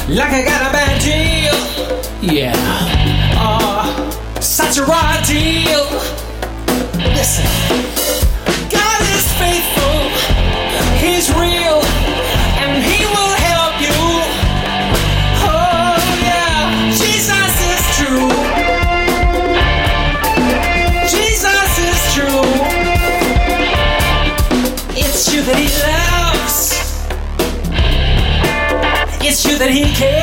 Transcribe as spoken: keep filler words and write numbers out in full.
like I got a bad deal. Yeah, uh, such a raw deal. Listen, God is faithful, He's real, and He will help you. Oh yeah, Jesus is true. Jesus is true. It's you that He loves. It's you that He cares.